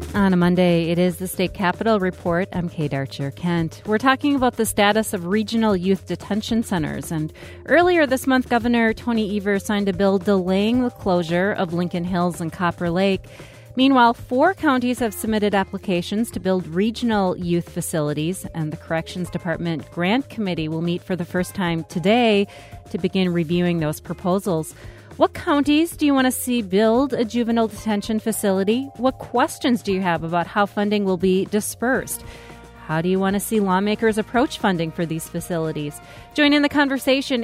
On a Monday, it is the State Capitol Report. I'm Kate Archer-Kent. We're talking about the status of regional youth detention centers. And earlier this month, Governor Tony Evers signed a bill delaying the closure of Lincoln Hills and Copper Lake. Meanwhile, 4 counties have submitted applications to build regional youth facilities, and the Corrections Department Grant Committee will meet for the first time today to begin reviewing those proposals. What counties do you want to see build a juvenile detention facility? What questions do you have about how funding will be dispersed? How do you want to see lawmakers approach funding for these facilities? Join in the conversation,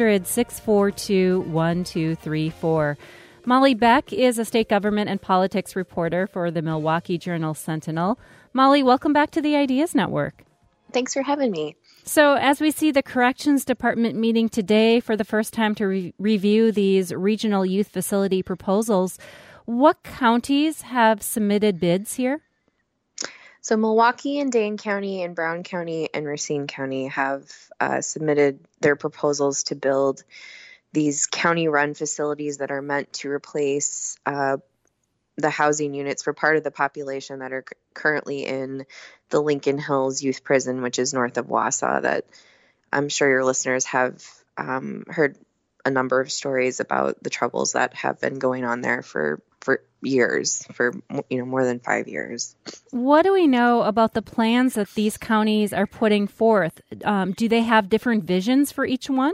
800-642-1234. Molly Beck is a state government and politics reporter for the Milwaukee Journal-Sentinel. Molly, welcome back to the Ideas Network. Thanks for having me. So as we see the Corrections Department meeting today for the first time to review these regional youth facility proposals, what counties have submitted bids here? So Milwaukee and Dane County and Brown County and Racine County have submitted their proposals to build these county-run facilities that are meant to replace the housing units for part of the population that are currently in the Lincoln Hills Youth Prison, which is north of Wausau, that I'm sure your listeners have heard a number of stories about the troubles that have been going on there for years, for more than 5 years. What do we know about the plans that these counties are putting forth? Do they have different visions for each one?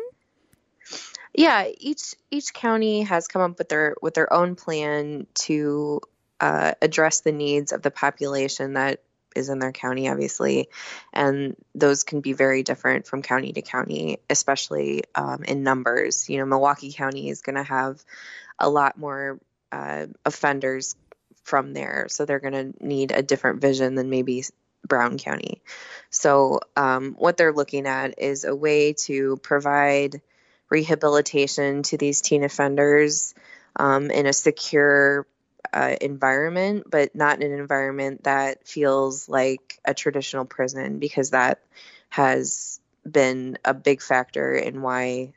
Yeah, each county has come up with their own plan to address the needs of the population that is in their county, obviously, and those can be very different from county to county, especially in numbers. Milwaukee County is going to have a lot more offenders from there, so they're going to need a different vision than maybe Brown County. So what they're looking at is a way to provide rehabilitation to these teen offenders in a secure environment, but not in an environment that feels like a traditional prison, because that has been a big factor in why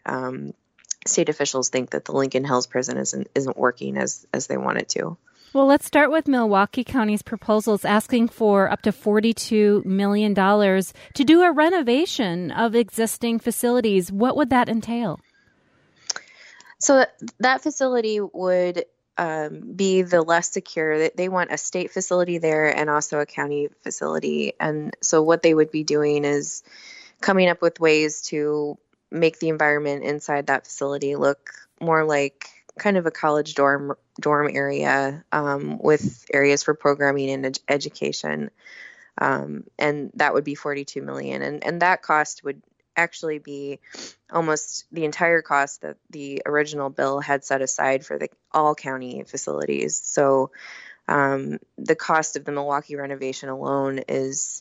state officials think that the Lincoln Hills prison isn't working as they want it to. Well, let's start with Milwaukee County's proposals asking for up to $42 million to do a renovation of existing facilities. What would that entail? So that facility would be the less secure. They want a state facility there and also a county facility. And so what they would be doing is coming up with ways to make the environment inside that facility look more like kind of a college dorm area with areas for programming and education. And that would be $42 million. And that cost would actually be almost the entire cost that the original bill had set aside for the all county facilities. So the cost of the Milwaukee renovation alone is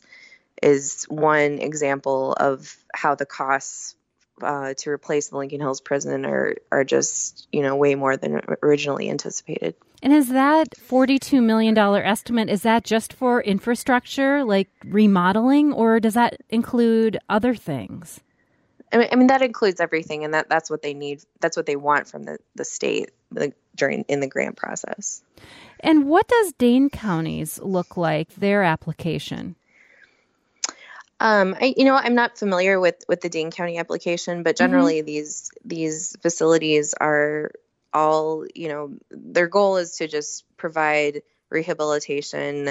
one example of how the costs to replace the Lincoln Hills prison are just, way more than originally anticipated. And is that $42 million estimate, is that just for infrastructure, like remodeling, or does that include other things? I mean that includes everything, and that's what they need. That's what they want from the state in the grant process. And what does Dane County's look like, their application? I'm not familiar with the Dane County application, but generally these facilities are all, their goal is to just provide rehabilitation,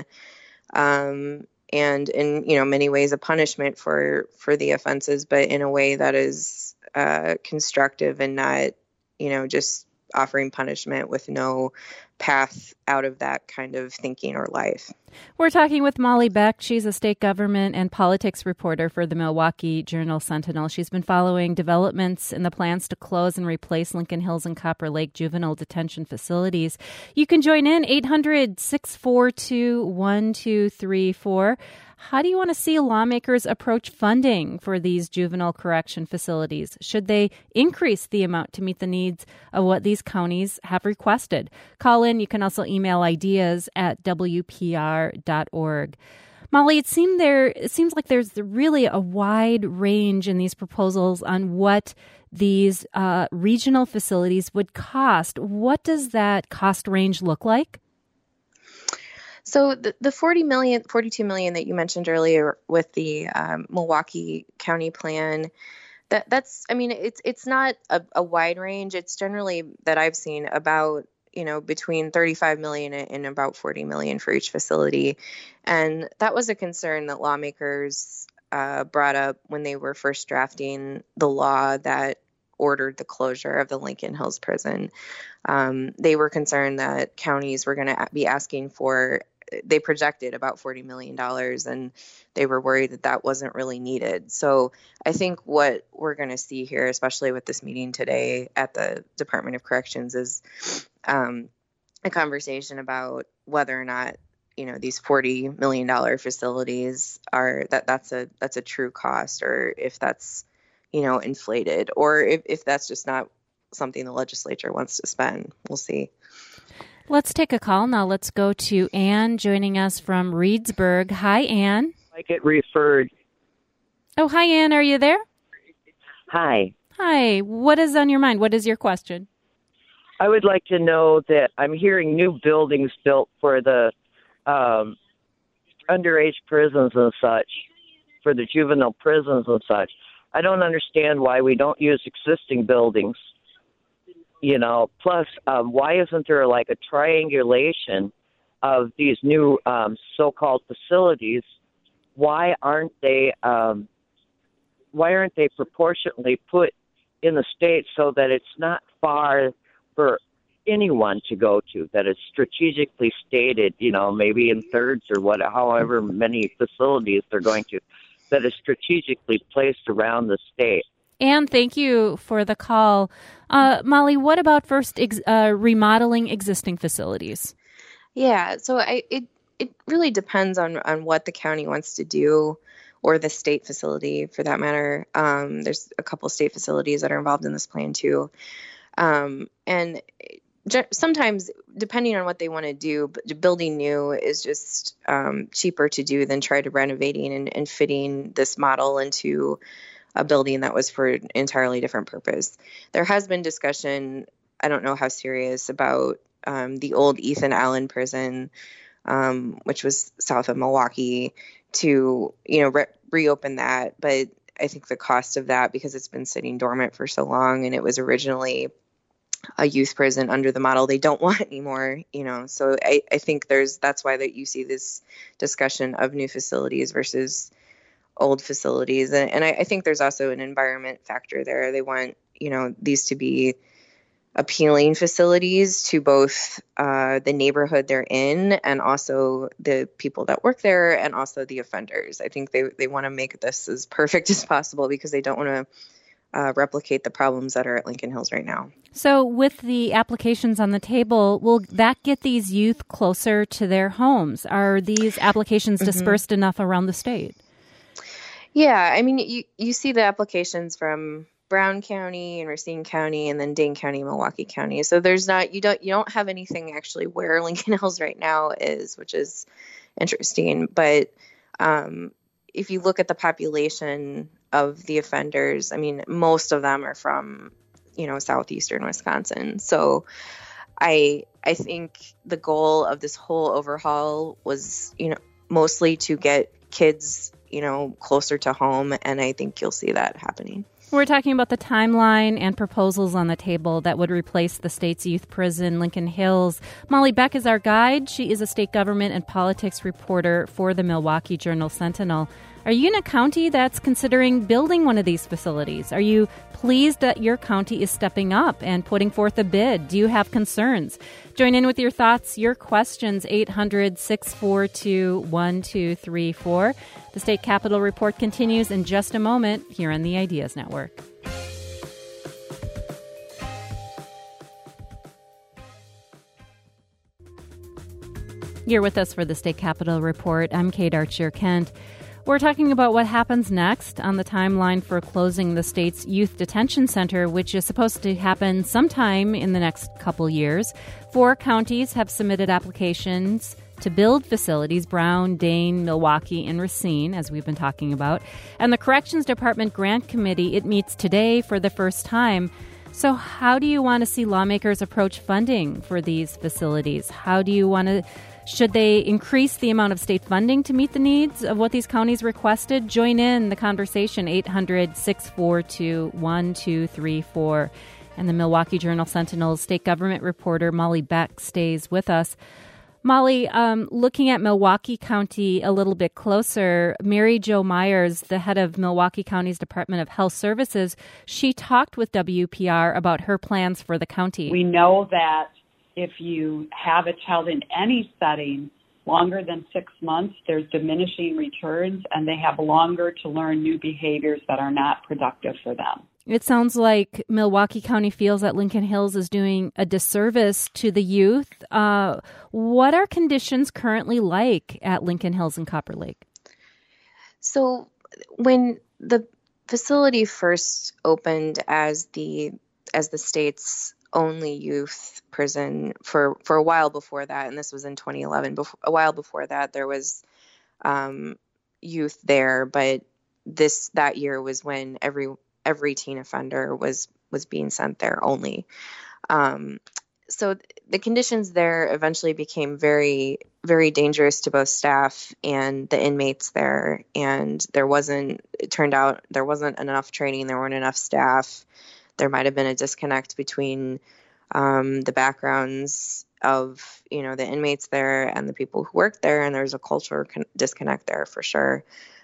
and in many ways a punishment for the offenses, but in a way that is constructive and not just offering punishment with no path out of that kind of thinking or life. We're talking with Molly Beck. She's a state government and politics reporter for the Milwaukee Journal-Sentinel. She's been following developments in the plans to close and replace Lincoln Hills and Copper Lake juvenile detention facilities. You can join in 800-642-1234. How do you want to see lawmakers approach funding for these juvenile correction facilities? Should they increase the amount to meet the needs of what these counties have requested? Call in. You can also email ideas at WPR.org. Molly, it seems like there's really a wide range in these proposals on what these regional facilities would cost. What does that cost range look like? So the 42 million that you mentioned earlier with the Milwaukee County plan, that's, I mean, it's not a wide range. It's generally that I've seen about, between 35 million and about 40 million for each facility. And that was a concern that lawmakers brought up when they were first drafting the law that ordered the closure of the Lincoln Hills prison. They were concerned that counties were going to be asking for, they projected about $40 million, and they were worried that that wasn't really needed. So I think what we're going to see here, especially with this meeting today at the Department of Corrections, is a conversation about whether or not, these $40 million facilities that's a true cost, or if that's, inflated, or if that's just not something the legislature wants to spend. We'll see. Let's take a call now. Let's go to Ann joining us from Reedsburg. Hi, Ann. I get referred. Oh, hi, Ann. Are you there? Hi. Hi. What is on your mind? What is your question? I would like to know that I'm hearing new buildings built for the underage prisons and such, for the juvenile prisons and such. I don't understand why we don't use existing buildings. Plus, why isn't there like a triangulation of these new so-called facilities? Why aren't they proportionately put in the state so that it's not far for anyone to go to, that it's strategically stated, maybe in thirds or however many facilities they're going to, that is strategically placed around the state? Ann, thank you for the call. Molly, what about first remodeling existing facilities? Yeah, so it really depends on what the county wants to do, or the state facility for that matter. There's a couple state facilities that are involved in this plan too. And sometimes, depending on what they want to do, building new is just cheaper to do than try to renovating and fitting this model into a building that was for an entirely different purpose. There has been discussion, I don't know how serious, about the old Ethan Allen prison, which was south of Milwaukee, to reopen that. But I think the cost of that, because it's been sitting dormant for so long, and it was originally a youth prison under the model they don't want anymore, So I think that's why that you see this discussion of new facilities versus old facilities. And I think there's also an environment factor there. They want, these to be appealing facilities to both the neighborhood they're in, and also the people that work there, and also the offenders. I think they want to make this as perfect as possible, because they don't want to replicate the problems that are at Lincoln Hills right now. So with the applications on the table, will that get these youth closer to their homes? Are these applications dispersed enough around the state? Yeah, I mean, you see the applications from Brown County and Racine County, and then Dane County, Milwaukee County. So there's not, you don't have anything actually where Lincoln Hills right now is, which is interesting. But if you look at the population of the offenders, I mean, most of them are from, southeastern Wisconsin. So I think the goal of this whole overhaul was, mostly to get kids, closer to home. And I think you'll see that happening. We're talking about the timeline and proposals on the table that would replace the state's youth prison, Lincoln Hills. Molly Beck is our guide. She is a state government and politics reporter for the Milwaukee Journal-Sentinel. Are you in a county that's considering building one of these facilities? Are you pleased that your county is stepping up and putting forth a bid? Do you have concerns? Join in with your thoughts, your questions, 800-642-1234. The State Capitol Report continues in just a moment here on the Ideas Network. You're with us for the State Capitol Report. I'm Kate Archer-Kent. We're talking about what happens next on the timeline for closing the state's youth detention center, which is supposed to happen sometime in the next couple years. 4 counties have submitted applications to build facilities: Brown, Dane, Milwaukee, and Racine, as we've been talking about. And the Corrections Department Grant Committee, it meets today for the first time. So how do you want to see lawmakers approach funding for these facilities? How do you want to Should they increase the amount of state funding to meet the needs of what these counties requested? Join in the conversation, 800-642-1234. And the Milwaukee Journal-Sentinel's state government reporter, Molly Beck, stays with us. Molly, looking at Milwaukee County a little bit closer, Mary Jo Myers, the head of Milwaukee County's Department of Health Services, she talked with WPR about her plans for the county. We know that if you have a child in any setting longer than 6 months, there's diminishing returns, and they have longer to learn new behaviors that are not productive for them. It sounds like Milwaukee County feels that Lincoln Hills is doing a disservice to the youth. What are conditions currently like at Lincoln Hills and Copper Lake? So when the facility first opened as the state's only youth prison for a while before that, and this was in 2011, a while before that, there was youth there, but that year was when every teen offender was being sent there only. So the conditions there eventually became very, very dangerous to both staff and the inmates there. And it turned out there wasn't enough training. There weren't enough staff. There might have been a disconnect between the backgrounds of, the inmates there and the people who worked there. And there's a cultural disconnect there for sure.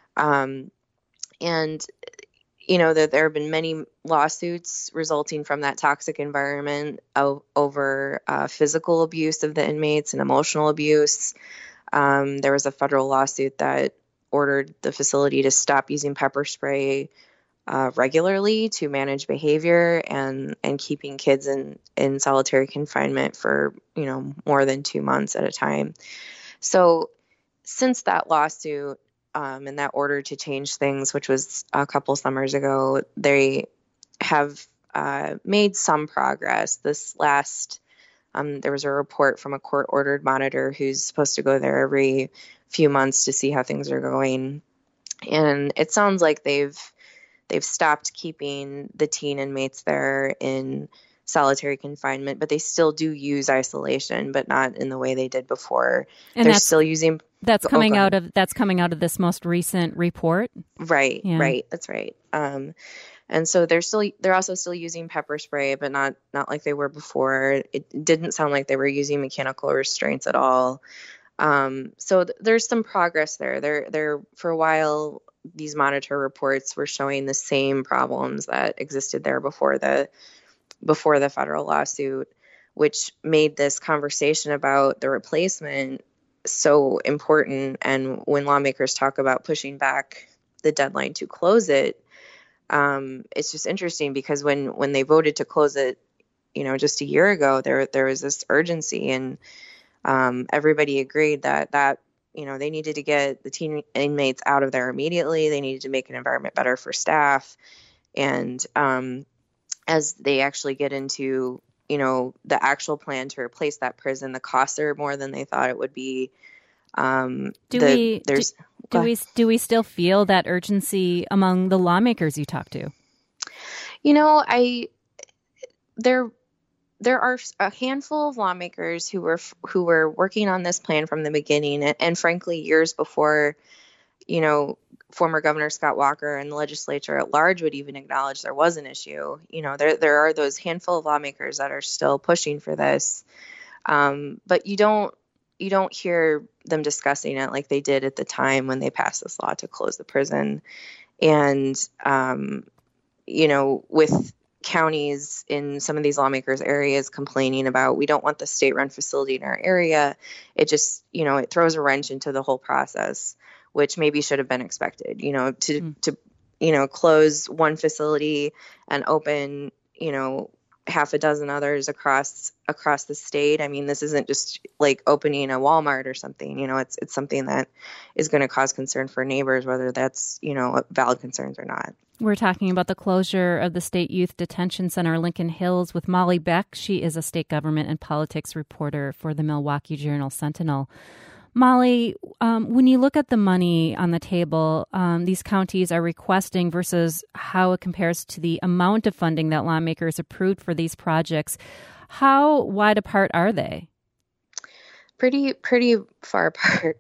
That there have been many lawsuits resulting from that toxic environment over physical abuse of the inmates and emotional abuse. There was a federal lawsuit that ordered the facility to stop using pepper spray regularly to manage behavior and keeping kids in solitary confinement for, more than 2 months at a time. So since that lawsuit, and that order to change things, which was a couple summers ago, they have made some progress. This last, there was a report from a court-ordered monitor who's supposed to go there every few months to see how things are going. And it sounds like they've stopped keeping the teen inmates there in solitary confinement, but they still do use isolation, but not in the way they did before. And they're still using. That's coming out of this most recent report. Right, yeah. Right. That's right. And so they're also still using pepper spray, but not like they were before. It didn't sound like they were using mechanical restraints at all. So there's some progress there. There for a while, these monitor reports were showing the same problems that existed there before the federal lawsuit, which made this conversation about the replacement so important. And when lawmakers talk about pushing back the deadline to close it, it's just interesting because when they voted to close it, just a year ago, there was this urgency, and everybody agreed that they needed to get the teen inmates out of there immediately. They needed to make an environment better for staff. And as they actually get into the actual plan to replace that prison, the costs are more than they thought it would be. Do we still feel that urgency among the lawmakers you talk to? There are a handful of lawmakers who were working on this plan from the beginning, and frankly, years before, former Governor Scott Walker and the legislature at large would even acknowledge there was an issue. There are those handful of lawmakers that are still pushing for this, but you don't hear them discussing it like they did at the time when they passed this law to close the prison. And with counties in some of these lawmakers' areas complaining about, we don't want the state-run facility in our area, it just it throws a wrench into the whole process, which maybe should have been expected, to close one facility and open, half a dozen others across the state. I mean, this isn't just like opening a Walmart or something, it's something that is going to cause concern for neighbors, whether that's, valid concerns or not. We're talking about the closure of the State Youth Detention Center, Lincoln Hills, with Molly Beck. She is a state government and politics reporter for the Milwaukee Journal-Sentinel. Molly, when you look at the money on the table, these counties are requesting versus how it compares to the amount of funding that lawmakers approved for these projects, how wide apart are they? pretty far apart.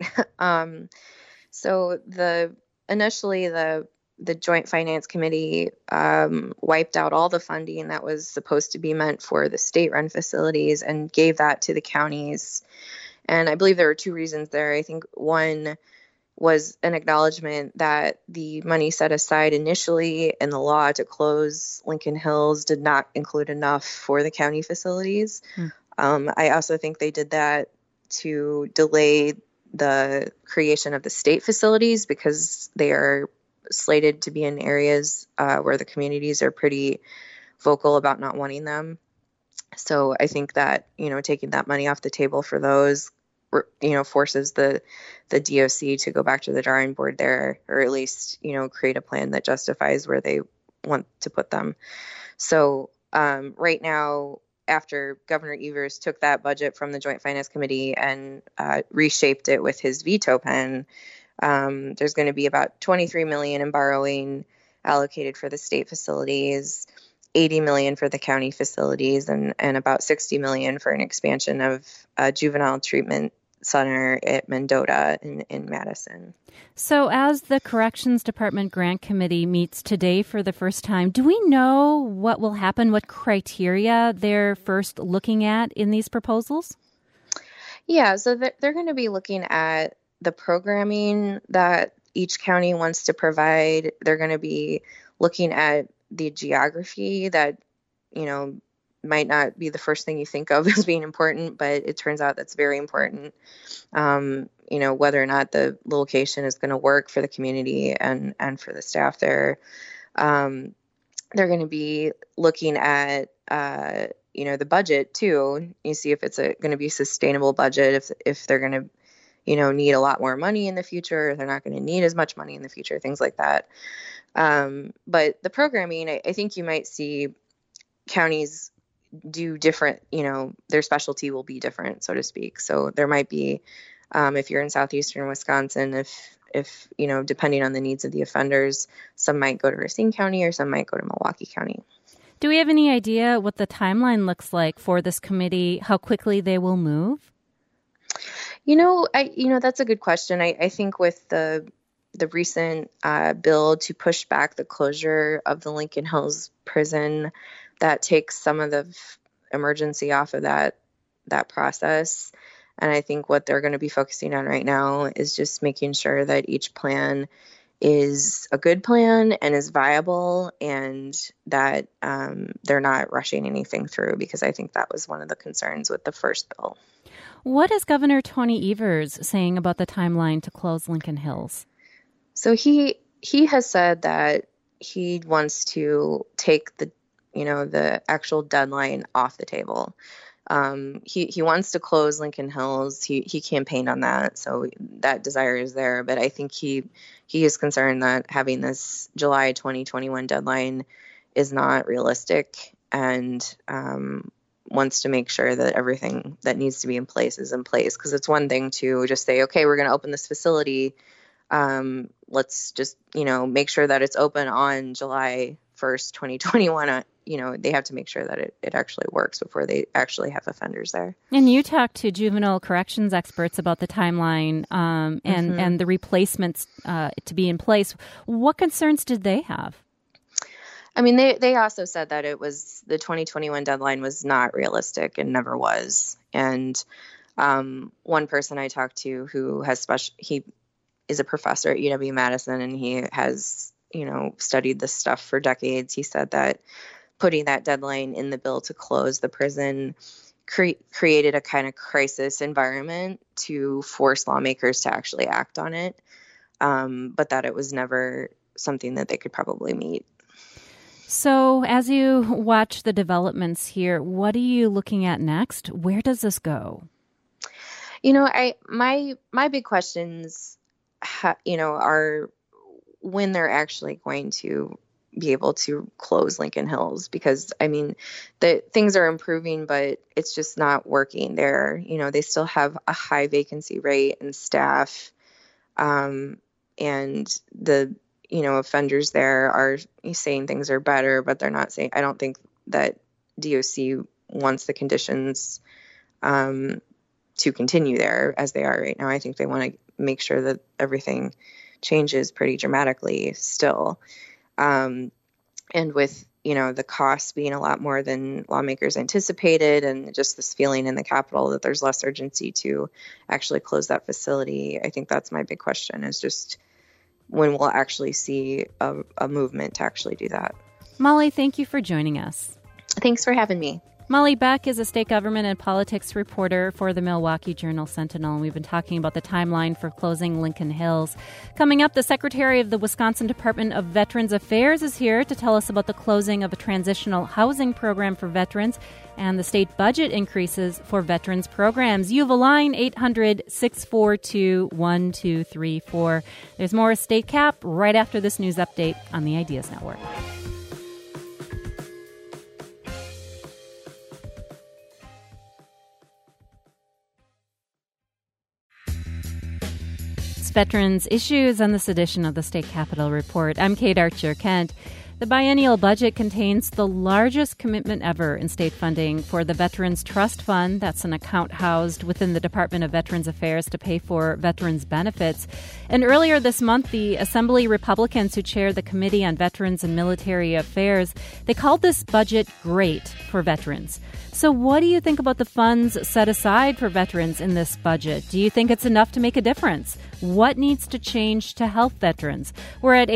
So initially the Joint Finance Committee wiped out all the funding that was supposed to be meant for the state-run facilities and gave that to the counties. And I believe there were two reasons there. I think one was an acknowledgement that the money set aside initially in the law to close Lincoln Hills did not include enough for the county facilities. I also think they did that to delay the creation of the state facilities because they are slated to be in areas where the communities are pretty vocal about not wanting them. So I think that, taking that money off the table for those, forces the DOC to go back to the drawing board there, or at least, create a plan that justifies where they want to put them. So right now, after Governor Evers took that budget from the Joint Finance Committee and reshaped it with his veto pen, there's going to be about $23 million in borrowing allocated for the state facilities, $80 million for the county facilities, and about $60 million for an expansion of a juvenile treatment center at Mendota in Madison. So as the Corrections Department Grant Committee meets today for the first time, do we know what will happen, what criteria they're first looking at in these proposals? Yeah, so they're going to be looking at the programming that each county wants to provide. They're going to be looking at the geography that, might not be the first thing you think of as being important, but it turns out that's very important. Whether or not the location is going to work for the community and for the staff there. They're going to be looking at, the budget too. You see if it's going to be a sustainable budget, if they're going to, need a lot more money in the future, if they're not going to need as much money in the future, things like that. But the programming, I think you might see counties do different, their specialty will be different, so to speak. So there might be, if you're in southeastern Wisconsin, if depending on the needs of the offenders, some might go to Racine County or some might go to Milwaukee County. Do we have any idea what the timeline looks like for this committee, how quickly they will move? That's a good question. I think with the recent bill to push back the closure of the Lincoln Hills prison, that takes some of the emergency off of that process. And I think what they're going to be focusing on right now is just making sure that each plan is a good plan and is viable, and that they're not rushing anything through, because I think that was one of the concerns with the first bill. What is Governor Tony Evers saying about the timeline to close Lincoln Hills? So he has said that he wants to take the actual deadline off the table. He wants to close Lincoln Hills. He campaigned on that, so that desire is there. But I think he is concerned that having this July 2021 deadline is not realistic, and wants to make sure that everything that needs to be in place is in place. Because it's one thing to just say, okay, we're going to open this facility. Let's just, make sure that it's open on July 1st, 2021. They have to make sure that it actually works before they actually have offenders there. And you talked to juvenile corrections experts about the timeline and the replacements to be in place. What concerns did they have? I mean, they also said that the 2021 deadline was not realistic and never was. And one person I talked to who he is a professor at UW-Madison, and he has, studied this stuff for decades. He said that putting that deadline in the bill to close the prison created a kind of crisis environment to force lawmakers to actually act on it, but that it was never something that they could probably meet. So as you watch the developments here, what are you looking at next? Where does this go? My big questions, are when they're actually going to be able to close Lincoln Hills, because the things are improving, but it's just not working there. They still have a high vacancy rate and staff, and the offenders there are saying things are better, but they're not saying. I don't think that DOC wants the conditions continue there as they are right now. I think they want to make sure that everything changes pretty dramatically still. And with, the costs being a lot more than lawmakers anticipated, and just this feeling in the Capitol that there's less urgency to actually close that facility, I think that's my big question, is just when we'll actually see a movement to actually do that. Molly, thank you for joining us. Thanks for having me. Molly Beck is a state government and politics reporter for the Milwaukee Journal-Sentinel, and we've been talking about the timeline for closing Lincoln Hills. Coming up, the Secretary of the Wisconsin Department of Veterans Affairs is here to tell us about the closing of a transitional housing program for veterans and the state budget increases for veterans programs. You have a line, 800-642-1234. There's more State Cap right after this news update on the Ideas Network. Veterans Issues on this edition of the State Capitol Report. I'm Kate Archer-Kent. The biennial budget contains the largest commitment ever in state funding for the Veterans Trust Fund. That's an account housed within the Department of Veterans Affairs to pay for veterans' benefits. And earlier this month, the Assembly Republicans who chair the Committee on Veterans and Military Affairs, they called this budget great for veterans. So what do you think about the funds set aside for veterans in this budget? Do you think it's enough to make a difference? What needs to change to help veterans? We're at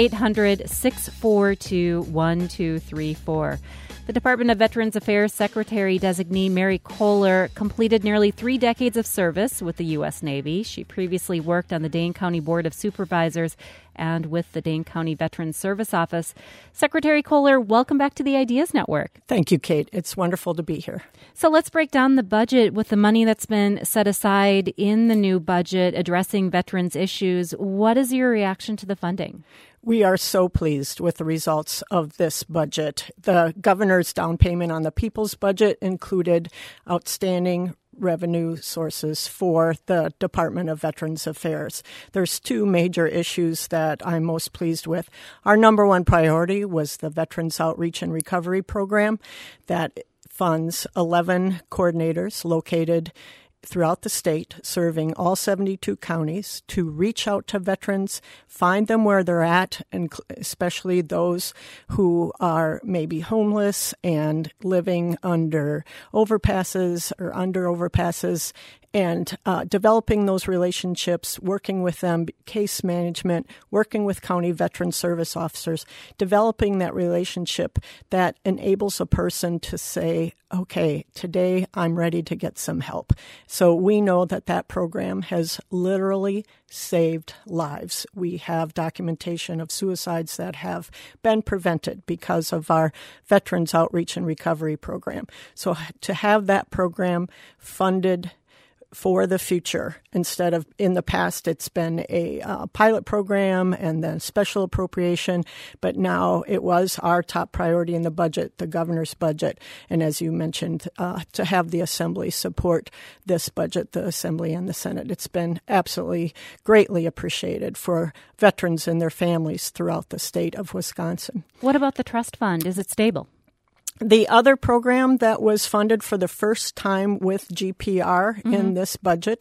800-642-1234. The Department of Veterans Affairs Secretary-designee Mary Kohler completed nearly 3 decades of service with the U.S. Navy. She previously worked on the Dane County Board of Supervisors and with the Dane County Veterans Service Office. Secretary Kohler, welcome back to the Ideas Network. Thank you, Kate. It's wonderful to be here. So let's break down the budget with the money that's been set aside in the new budget addressing veterans' issues. What is your reaction to the funding? We are so pleased with the results of this budget. The governor's down payment on the people's budget included outstanding revenue sources for the Department of Veterans Affairs. There's 2 major issues that I'm most pleased with. Our number one priority was the Veterans Outreach and Recovery Program that funds 11 coordinators located throughout the state, serving all 72 counties, to reach out to veterans, find them where they're at, and especially those who are maybe homeless and living under overpasses or under overpasses, and developing those relationships, working with them, case management, working with county veteran service officers, developing that relationship that enables a person to say, okay, today I'm ready to get some help. So we know that program has literally saved lives. We have documentation of suicides that have been prevented because of our Veterans Outreach and Recovery Program. So to have that program funded for the future, instead of in the past it's been a pilot program and then special appropriation, but now it was our top priority in the budget, the governor's budget, and as you mentioned, to have the Assembly support this budget, the Assembly and the Senate. It's been absolutely greatly appreciated for veterans and their families throughout the state of Wisconsin. What about the trust fund? Is it stable? The other program that was funded for the first time with GPR in this budget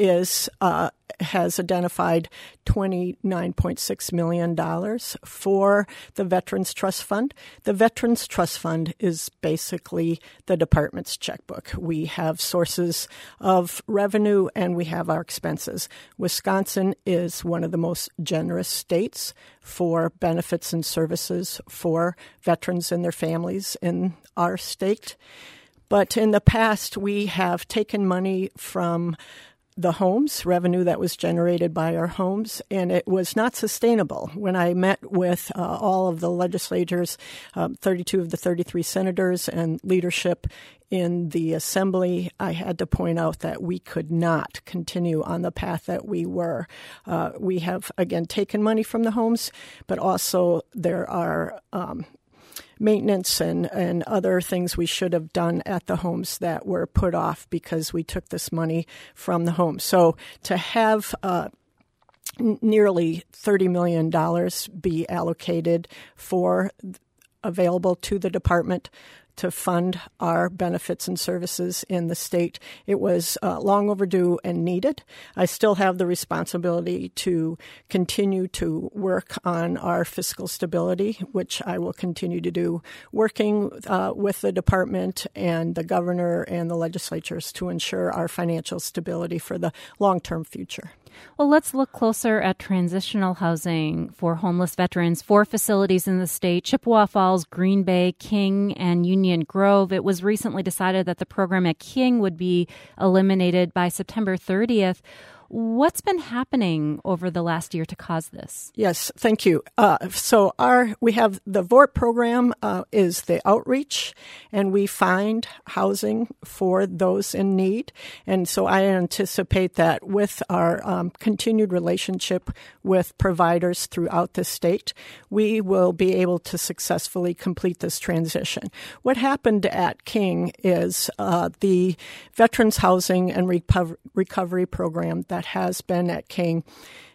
has identified $29.6 million for the Veterans Trust Fund. The Veterans Trust Fund is basically the department's checkbook. We have sources of revenue and we have our expenses. Wisconsin is one of the most generous states for benefits and services for veterans and their families in our state. But in the past, we have taken money from the homes, revenue that was generated by our homes, and it was not sustainable. When I met with all of the legislators, 32 of the 33 senators and leadership in the Assembly, I had to point out that we could not continue on the path that we were. We have, again, taken money from the homes, but also there are maintenance and other things we should have done at the homes that were put off because we took this money from the home. So to have nearly $30 million be allocated available to the department to fund our benefits and services in the state. It was long overdue and needed. I still have the responsibility to continue to work on our fiscal stability, which I will continue to do, working with the department and the governor and the legislatures to ensure our financial stability for the long-term future. Well, let's look closer at transitional housing for homeless veterans. 4 facilities in the state, Chippewa Falls, Green Bay, King, and Union Grove. It was recently decided that the program at King would be eliminated by September 30th. What's been happening over the last year to cause this? Yes, thank you. So we have the VORP program is the outreach, and we find housing for those in need. And so I anticipate that with our continued relationship with providers throughout the state, we will be able to successfully complete this transition. What happened at King is the Veterans Housing and Recovery Program that has been at King.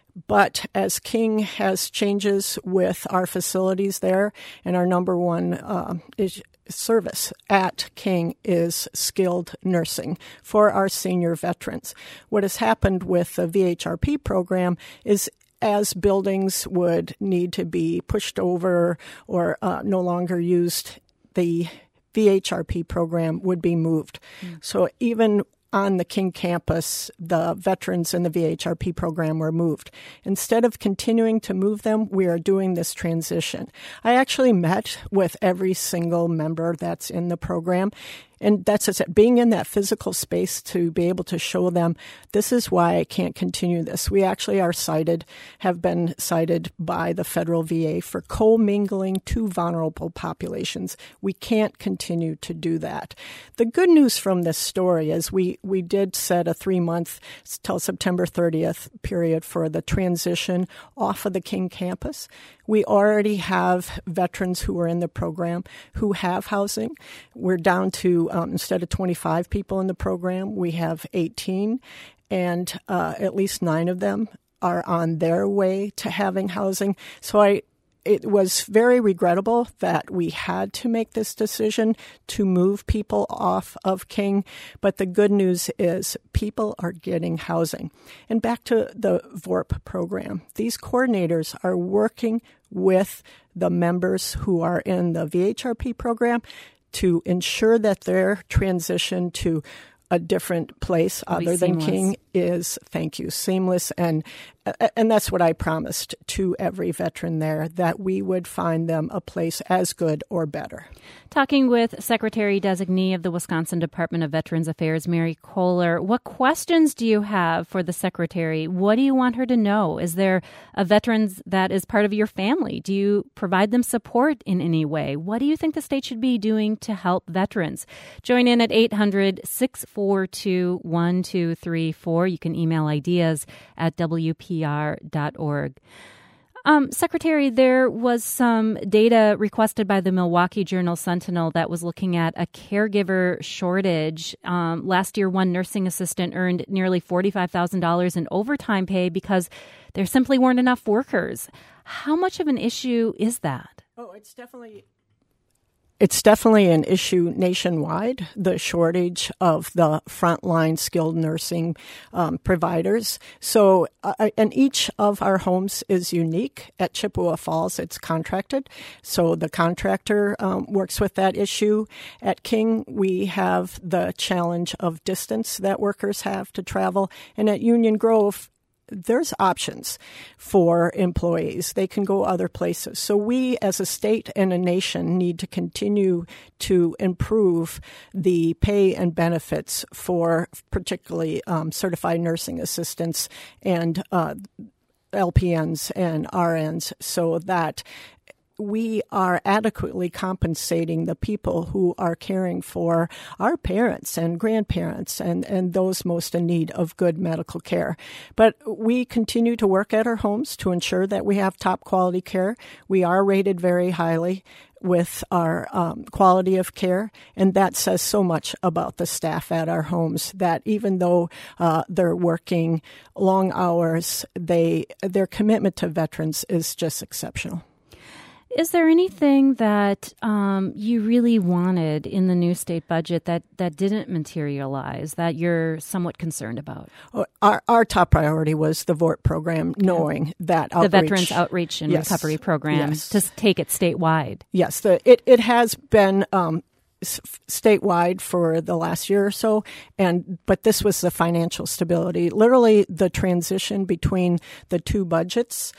But as King has changes with our facilities there, and our number one service at King is skilled nursing for our senior veterans. What has happened with the VHRP program is as buildings would need to be pushed over or no longer used, the VHRP program would be moved. So even on the King campus, the veterans in the VHRP program were moved. Instead of continuing to move them, we are doing this transition. I actually met with every single member that's in the program. And that's just it, being in that physical space to be able to show them, this is why I can't continue this. We actually have been cited by the federal VA for commingling 2 vulnerable populations. We can't continue to do that. The good news from this story is we did set a 3-month till September 30th period for the transition off of the King campus. We already have veterans who are in the program who have housing. We're down to, instead of 25 people in the program, we have 18, and at least 9 of them are on their way to having housing. So it was very regrettable that we had to make this decision to move people off of King. But the good news is people are getting housing. And back to the VORP program, these coordinators are working with the members who are in the VHRP program to ensure that their transition to a different place other than King is, seamless. And that's what I promised to every veteran there, that we would find them a place as good or better. Talking with Secretary-Designee of the Wisconsin Department of Veterans Affairs, Mary Kohler, what questions do you have for the Secretary? What do you want her to know? Is there a veteran that is part of your family? Do you provide them support in any way? What do you think the state should be doing to help veterans? Join in at 800-642-1234. You can email ideas at WPR.org. Secretary, there was some data requested by the Milwaukee Journal-Sentinel that was looking at a caregiver shortage. Last year, one nursing assistant earned nearly $45,000 in overtime pay because there simply weren't enough workers. How much of an issue is that? Oh, it's definitely an issue nationwide, the shortage of the frontline skilled nursing providers. So, and each of our homes is unique. At Chippewa Falls, it's contracted. So the contractor works with that issue. At King, we have the challenge of distance that workers have to travel. And at Union Grove, there's options for employees. They can go other places. So we as a state and a nation need to continue to improve the pay and benefits for particularly certified nursing assistants and LPNs and RNs so that we are adequately compensating the people who are caring for our parents and grandparents and those most in need of good medical care. But we continue to work at our homes to ensure that we have top quality care. We are rated very highly with our quality of care, and that says so much about the staff at our homes that even though they're working long hours, their commitment to veterans is just exceptional. Is there anything that you really wanted in the new state budget that didn't materialize that you're somewhat concerned about? Our top priority was the VORT program, knowing that outreach, the Veterans Outreach and Recovery Program, to take it statewide. Yes, it has been statewide for the last year or so, but this was the financial stability. Literally, the transition between the two budgets.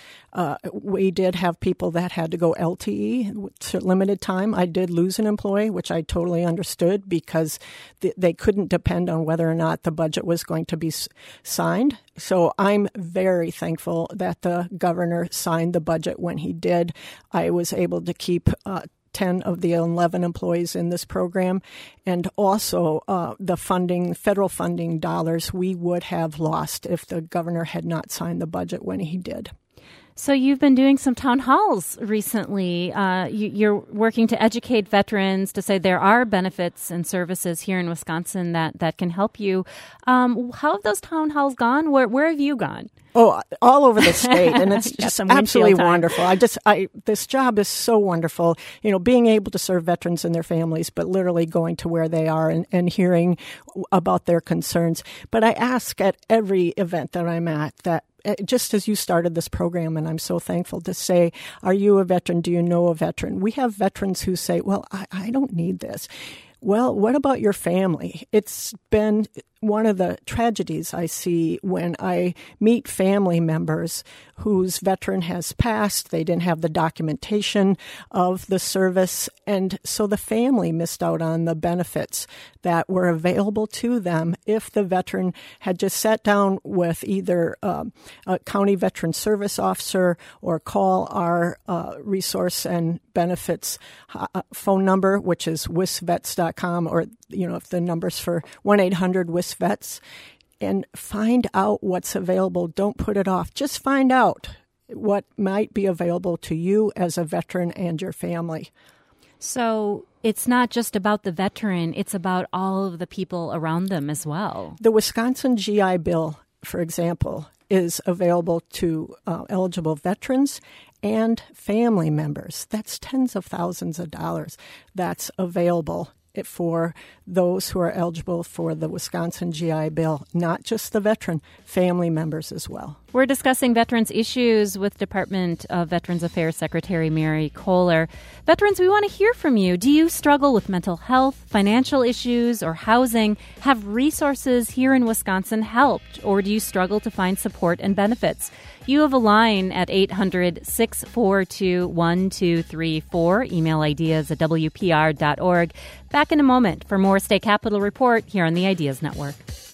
We did have people that had to go LTE to limited time. I did lose an employee, which I totally understood because they couldn't depend on whether or not the budget was going to be signed. So I'm very thankful that the governor signed the budget when he did. I was able to keep 10 of the 11 employees in this program, and also the federal funding dollars we would have lost if the governor had not signed the budget when he did. So you've been doing some town halls recently. You're working to educate veterans to say there are benefits and services here in Wisconsin that can help you. How have those town halls gone? Where have you gone? Oh, all over the state, and it's just absolutely wonderful. This job is so wonderful. Being able to serve veterans and their families, but literally going to where they are and hearing about their concerns. But I ask at every event that I'm at that, just as you started this program, and I'm so thankful to say, are you a veteran? Do you know a veteran? We have veterans who say, well, I don't need this. Well, what about your family? It's been one of the tragedies I see when I meet family members whose veteran has passed. They didn't have the documentation of the service, and so the family missed out on the benefits that were available to them if the veteran had just sat down with either a county veteran service officer or call our resource and benefits phone number, which is wisvets.com, or if the number's for 1-800-WISVETS, and find out what's available. Don't put it off. Just find out what might be available to you as a veteran and your family. So it's not just about the veteran, it's about all of the people around them as well. The Wisconsin GI Bill, for example, is available to eligible veterans and family members. That's tens of thousands of dollars that's available for those who are eligible for the Wisconsin GI Bill, not just the veteran, family members as well. We're discussing veterans issues with Department of Veterans Affairs Secretary Mary Kohler. Veterans, we want to hear from you. Do you struggle with mental health, financial issues, or housing? Have resources here in Wisconsin helped, or do you struggle to find support and benefits? You have a line at 800-642-1234. Email ideas at WPR.org. Back in a moment for more State Capitol Report here on the Ideas Network.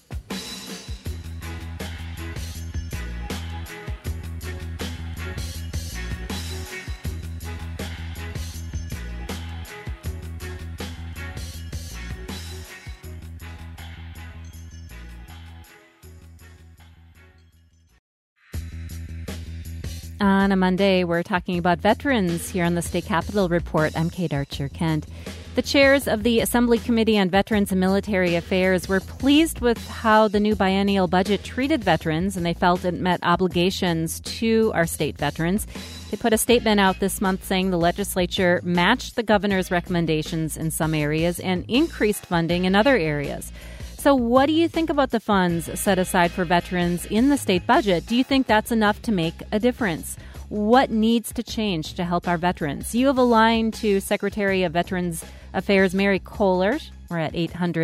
On a Monday, we're talking about veterans here on the State Capitol Report. I'm Kate Archer-Kent. The chairs of the Assembly Committee on Veterans and Military Affairs were pleased with how the new biennial budget treated veterans, and they felt it met obligations to our state veterans. They put a statement out this month saying the legislature matched the governor's recommendations in some areas and increased funding in other areas. So what do you think about the funds set aside for veterans in the state budget? Do you think that's enough to make a difference? What needs to change to help our veterans? You have a line to Secretary of Veterans Affairs Mary Kohler. We're at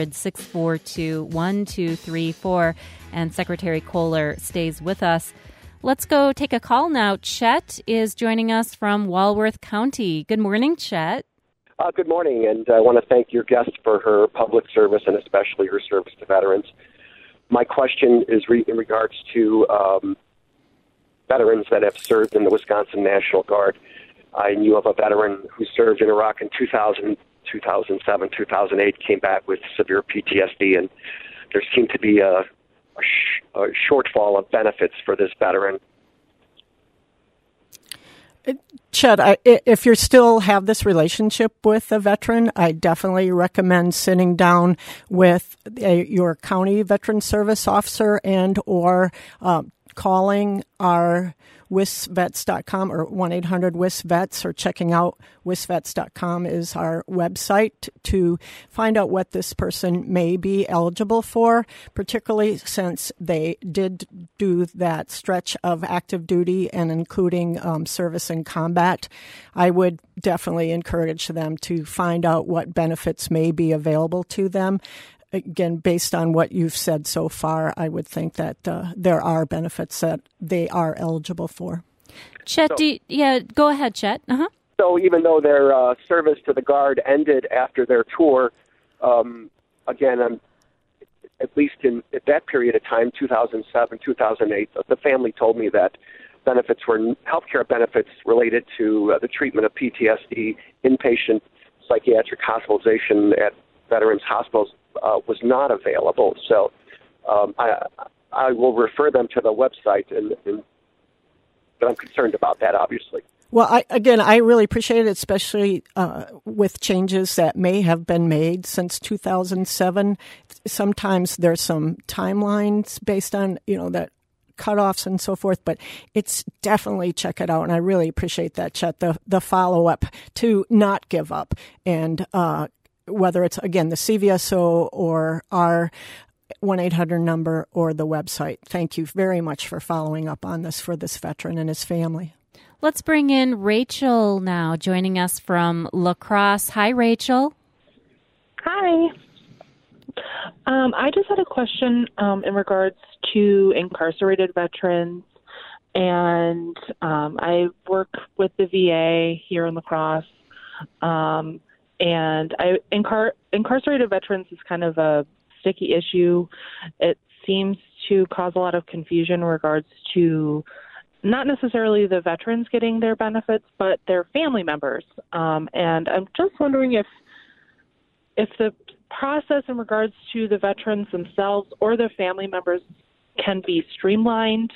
800-642-1234, and Secretary Kohler stays with us. Let's go take a call now. Chet is joining us from Walworth County. Good morning, Chet. Good morning, and I want to thank your guest for her public service and especially her service to veterans. My question is in regards to veterans that have served in the Wisconsin National Guard. I knew of a veteran who served in Iraq in 2000, 2007, 2008, came back with severe PTSD, and there seemed to be a shortfall of benefits for this veteran. Chet, if you still have this relationship with a veteran, I definitely recommend sitting down with your county veteran service officer and or calling our WISVets.com or 1-800-WISVets, or checking out WISVets.com is our website to find out what this person may be eligible for, particularly since they did do that stretch of active duty and including service in combat. I would definitely encourage them to find out what benefits may be available to them. Again, based on what you've said so far, I would think that there are benefits that they are eligible for. Chet, go ahead, Chet. Uh-huh. So even though their service to the Guard ended after their tour, again, at least at that period of time, 2007, 2008, the family told me that benefits were healthcare benefits related to the treatment of PTSD, inpatient psychiatric hospitalization at veterans hospitals was not available. So I will refer them to the website, but I'm concerned about that, obviously. Well, I really appreciate it, especially with changes that may have been made since 2007. Sometimes there's some timelines based on, that cutoffs and so forth, but it's definitely check it out. And I really appreciate that, Chet, the follow-up to not give up. And whether it's, again, the CVSO or our 1-800 number or the website. Thank you very much for following up on this for this veteran and his family. Let's bring in Rachel now, joining us from La Crosse. Hi, Rachel. Hi. I just had a question in regards to incarcerated veterans, and I work with the VA here in La Crosse. And incarcerated veterans is kind of a sticky issue. It seems to cause a lot of confusion in regards to not necessarily the veterans getting their benefits, but their family members. And I'm just wondering if the process in regards to the veterans themselves or their family members can be streamlined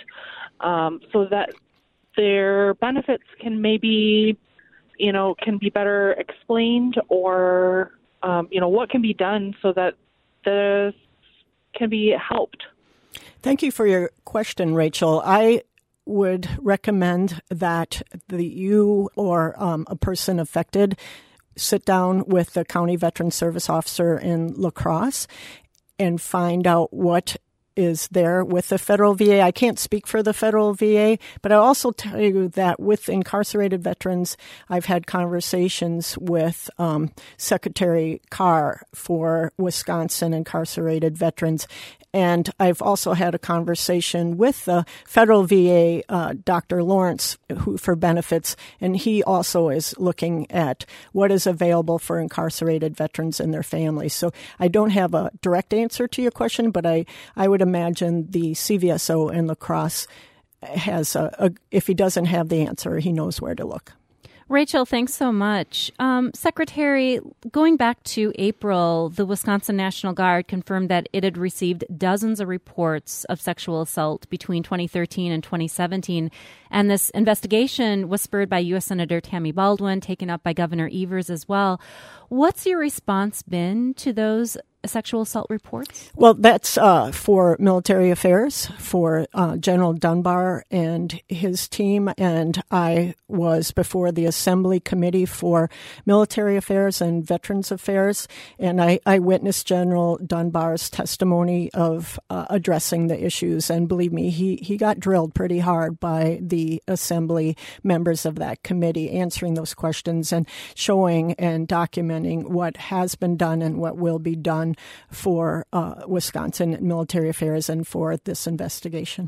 so that their benefits can maybe can be better explained, or, what can be done so that this can be helped. Thank you for your question, Rachel. I would recommend that you or a person affected sit down with the County Veteran Service Officer in La Crosse and find out what is there with the federal VA. I can't speak for the federal VA, but I'll also tell you that with incarcerated veterans, I've had conversations with Secretary Carr for Wisconsin incarcerated veterans. And I've also had a conversation with the federal VA, Dr. Lawrence, for benefits, and he also is looking at what is available for incarcerated veterans and their families. So I don't have a direct answer to your question, but I would imagine the CVSO in La Crosse has if he doesn't have the answer, he knows where to look. Rachel, thanks so much. Secretary, going back to April, the Wisconsin National Guard confirmed that it had received dozens of reports of sexual assault between 2013 and 2017. And this investigation was spurred by U.S. Senator Tammy Baldwin, taken up by Governor Evers as well. What's your response been to those sexual assault reports? Well, that's for military affairs, for General Dunbar and his team. And I was before the Assembly Committee for Military Affairs and Veterans Affairs. And I witnessed General Dunbar's testimony of addressing the issues. And believe me, he got drilled pretty hard by the Assembly members of that committee, answering those questions and showing and documenting what has been done and what will be done for Wisconsin military affairs and for this investigation.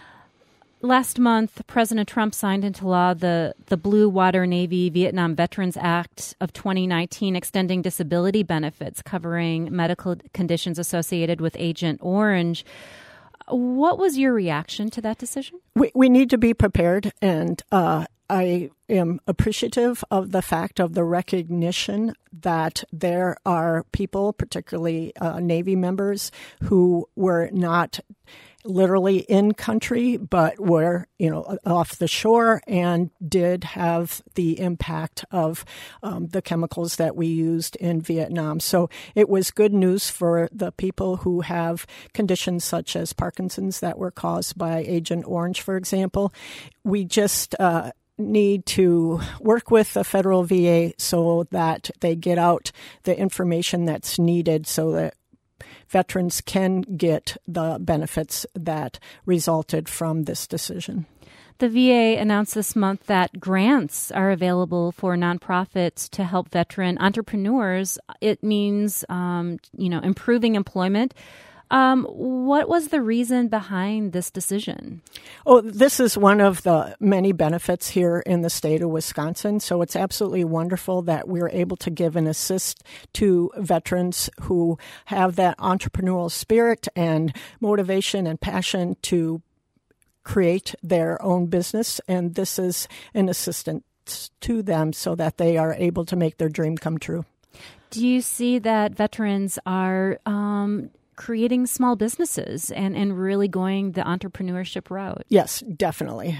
Last month, President Trump signed into law the Blue Water Navy Vietnam Veterans Act of 2019, extending disability benefits covering medical conditions associated with Agent Orange. What was your reaction to that decision? We need to be prepared, and I am appreciative of the fact of the recognition that there are people, particularly Navy members, who were not literally in country, but were, off the shore and did have the impact of the chemicals that we used in Vietnam. So it was good news for the people who have conditions such as Parkinson's that were caused by Agent Orange, for example. We just need to work with the federal VA so that they get out the information that's needed so that veterans can get the benefits that resulted from this decision. The VA announced this month that grants are available for nonprofits to help veteran entrepreneurs. It means, improving employment. What was the reason behind this decision? Oh, this is one of the many benefits here in the state of Wisconsin. So it's absolutely wonderful that we're able to give an assist to veterans who have that entrepreneurial spirit and motivation and passion to create their own business. And this is an assistance to them so that they are able to make their dream come true. Do you see that veterans are creating small businesses and really going the entrepreneurship route? Yes, definitely.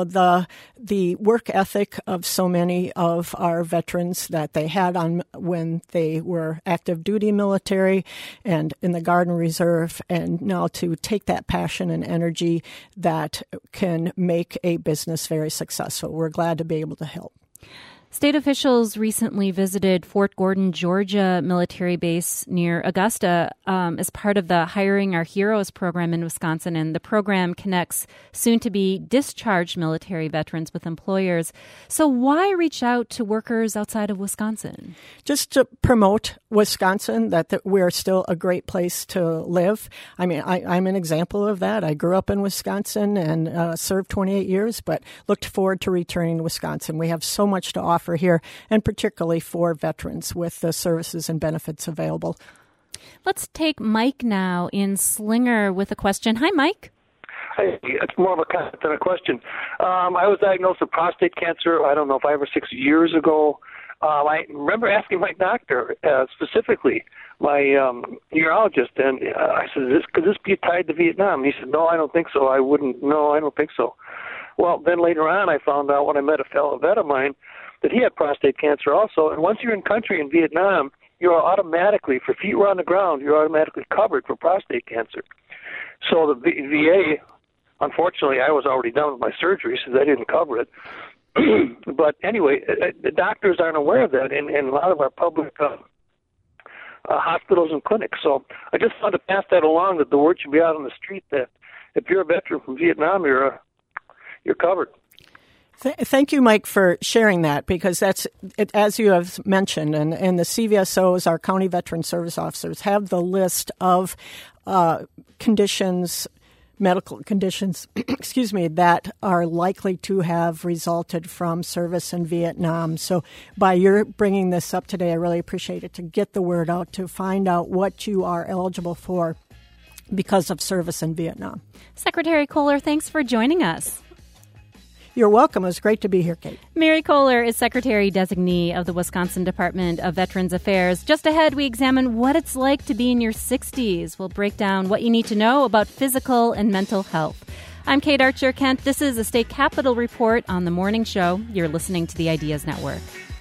The work ethic of so many of our veterans that they had on when they were active duty military and in the Guard and Reserve, and now to take that passion and energy that can make a business very successful. We're glad to be able to help. State officials recently visited Fort Gordon, Georgia military base near Augusta as part of the Hiring Our Heroes program in Wisconsin. And the program connects soon-to-be discharged military veterans with employers. So why reach out to workers outside of Wisconsin? Just to promote Wisconsin, that we're still a great place to live. I mean, I'm an example of that. I grew up in Wisconsin and served 28 years, but looked forward to returning to Wisconsin. We have so much to offer here, and particularly for veterans with the services and benefits available. Let's take Mike now in Slinger with a question. Hi, Mike. Hey, it's more of a comment than a question. I was diagnosed with prostate cancer, 5 or 6 years ago. I remember asking my doctor, specifically my urologist, and I said, could this be tied to Vietnam? And he said, no, I don't think so. I don't think so. Well, then later on I found out when I met a fellow vet of mine that he had prostate cancer also. And once you're in country in Vietnam, you're automatically, if your feet were on the ground, you're automatically covered for prostate cancer. So the VA, unfortunately, I was already done with my surgery, so they didn't cover it. But anyway, the doctors aren't aware of that in a lot of our public hospitals and clinics. So I just wanted to pass that along, that the word should be out on the street that if you're a veteran from Vietnam, you're covered. Thank you, Mike, for sharing that, because that's, as you have mentioned, and the CVSOs, our county veteran service officers, have the list of conditions, medical conditions, that are likely to have resulted from service in Vietnam. So by your bringing this up today, I really appreciate it, to get the word out, to find out what you are eligible for because of service in Vietnam. Secretary Kohler, thanks for joining us. You're welcome. It was great to be here, Kate. Mary Kohler is Secretary-Designee of the Wisconsin Department of Veterans Affairs. Just ahead, we examine what it's like to be in your 60s. We'll break down what you need to know about physical and mental health. I'm Kate Archer-Kent. This is a State Capitol Report on The Morning Show. You're listening to the Ideas Network.